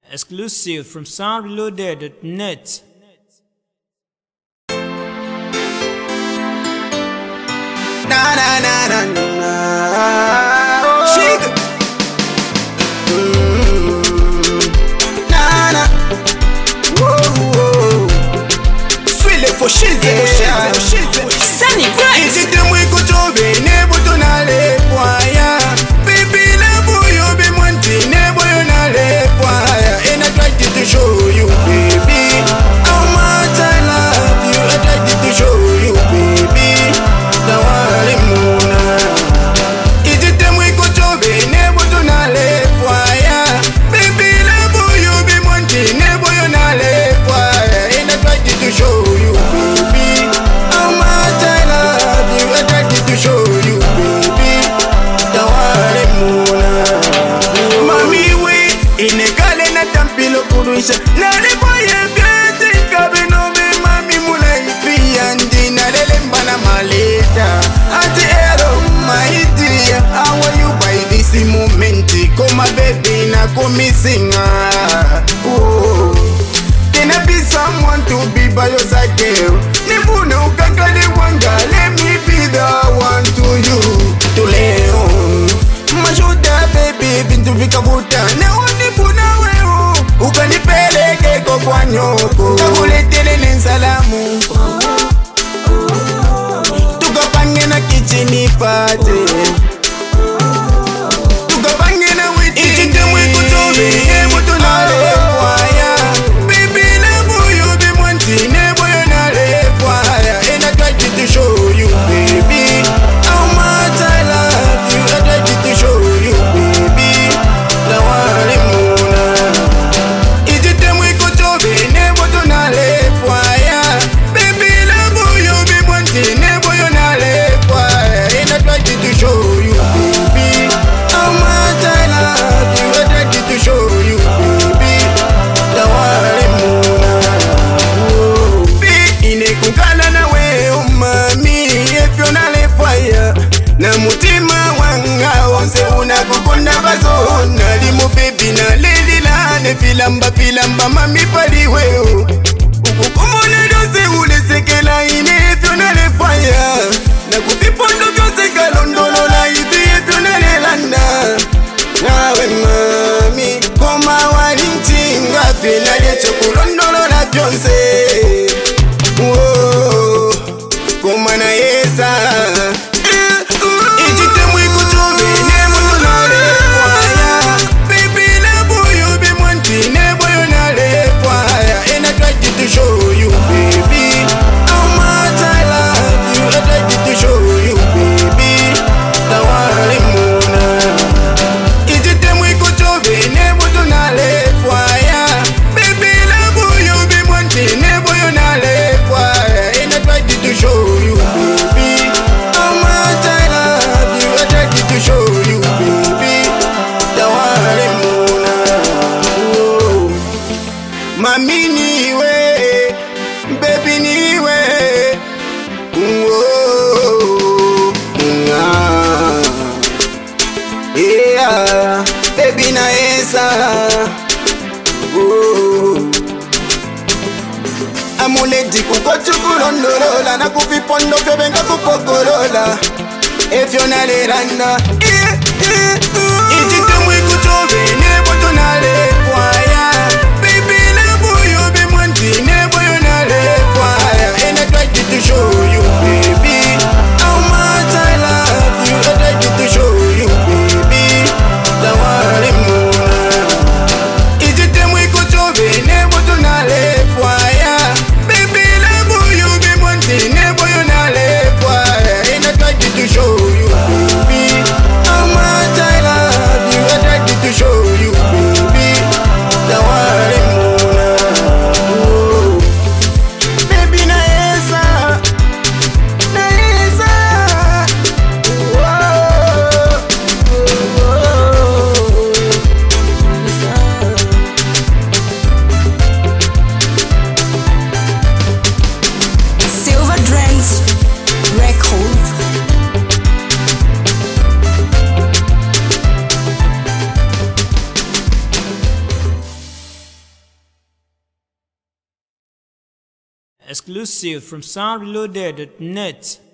Exclusive from soundreloaded.net. Na na na na na. Shake. Na na. Whoa whoa. Swile for shize. Sunny Bright. Is it the way go to be nebo to na le kwaya? Baby love you be wanting nebo you na le kwaya. And I tried to show you, baby, how much I love you. I tried to show you, baby. Now I'm Mona. Is it them we go to be nebo to na le kwaya? Baby love you be wanting nebo you na le kwaya. And I tried to show you, baby, how much I love you. I tried to show you, baby. Now I'm Mona. Mami we inekale na tampilo kurusha. Nale boye biete kabino me mami mula ifia ndina lele mbana maleta. Ati ero my dear, how are you by this moment? Koma baby na komisinga. Oh, can I be someone to be by your side, girl? Nibune ukakale wanga, let me be the one to you. To Leon Mashuda baby bintu vikavuta. Na unibuna wewe ukanipeleke kwa nyoko. Takuletele nsalamu tukapange na kichini pate. Tukapange na witi ichite mwiku tobe nebo tunale kwaya. Baby love you be mwanti nebo yonale kwaya. And I tried to show you, baby, how much I love you. I tried to show you, baby. Now I'm Mona. Is it them we go to be nebo tunale kwaya? Baby love you be mwanti nebo yonale kwaya. And I tried to show you, baby, how much I love you. I tried to show you, baby. Now I'm Mona. Oh, be inekukala na we mami efyonale fire. Na mutima wanga wonse unakukunda bazona. Limu baby na lelilane filamba mami pali weo. Ukukumune dose ulesekela ine efyonale fire. Na kupipondo vyose kalondolo la hivi efyonale landa. Nawe mami koma walinchinga finale chokulondolo la vyonse. Whoa, koma na yesa. Ichite mwiku chumi nebo tunale kwaya. Baby love you be mwanti nebo yonale kwaya. And I tried to show you, baby, how much I love you. I tried to show you, baby. Now I'm Mona. Ichite mwiku chumi nebo tunale kwaya. Baby love you be mwanti nebo yonale kwaya. And I tried to show you, baby, how much I love you. I tried to show you, baby. Now I'm Mona. Oh, mami niwe, baby niwe. Oh, yeah, baby na esa. Oh, amuleti kukochukulondolola na kuvipondo vyovenga kupokolola efyonale randa. Ichite mwiku chove nebo tunale kwaya. Baby love you be mwanti nebo yonale kwaya. And I tried to show you, baby, how much I love you. I tried to show you, baby. Now I'm Mona. Ichite mwiku chove nebo tunale kwaya. Baby love you be mwanti nebo yonale kwaya. And I tried to show you, baby, how much I love you. I tried to show you, baby. Exclusive from soundreloaded.net.